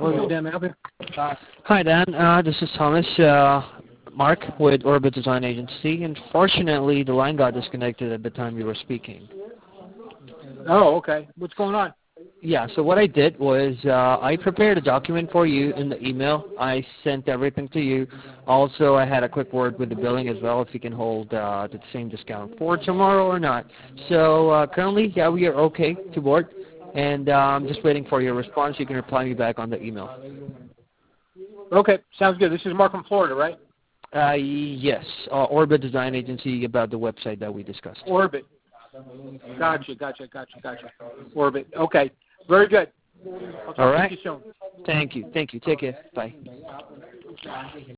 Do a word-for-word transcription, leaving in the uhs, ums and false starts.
Orbit, Dan, may I help you? Hi, Dan. Uh, this is Thomas, uh, Mark with Orbit Design Agency. Unfortunately, the line got disconnected at the time you were speaking. Oh, okay. What's going on? Yeah, so what I did was uh, I prepared a document for you in the email. I sent everything to you. Also, I had a quick word with the billing as well, if you can hold uh, the same discount for tomorrow or not. So uh, currently, yeah, we are okay to board, and uh, I'm just waiting for your response. You can reply me back on the email. Okay, sounds good. This is Mark from Florida, right? Uh, yes, uh, Orbit Design Agency, about the website that we discussed. Orbit. Gotcha, gotcha, gotcha, gotcha. Orbit. Okay, very good. I'll talk All right. to you soon. Thank you. Thank you. Take care. Bye.